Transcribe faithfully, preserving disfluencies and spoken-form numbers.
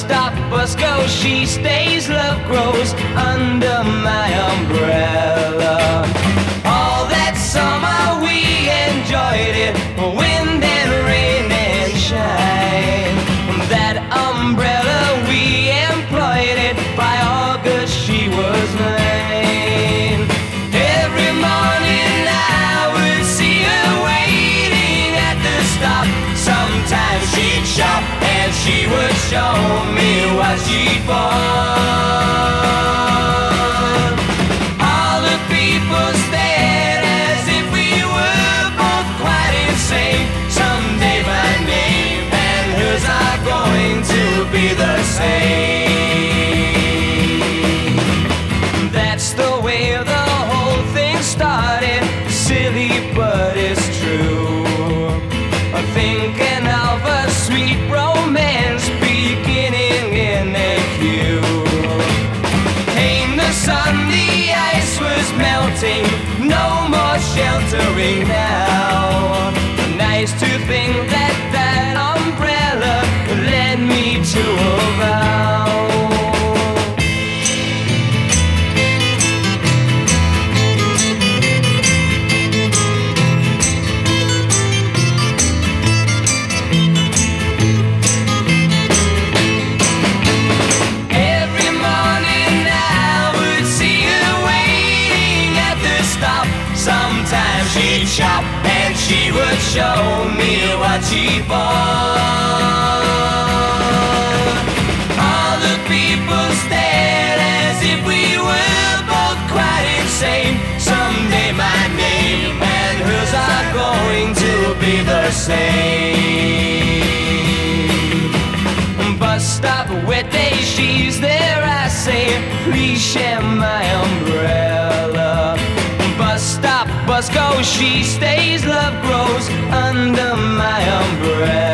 stop, bus go, she stays, love grows under my umbrella. All that summer we enjoyed it, wind and rain and shine. That umbrella we employed it, by August she was mine. Every morning I would see her waiting at the stop. Sometimes she'd shop and she would show me what she'd bought. All the people stared as if we were both quite insane. Someday my name and hers are going to be the same. That's the way the whole thing started. Silly, but it's true. Thinking of a sweet romance beginning in a queue. Came the sun, the ice was melting, no more sheltering now. Nice to think that that umbrella led me to a vow. Sometimes she'd shop and she would show me what she bought. All the people stared as if we were both quite insane. Someday my name and hers are going to be the same. Bus stop, wet day, she's there, I say, please share my umbrella. Bus stop, bus goes, she stays, love grows under my umbrella.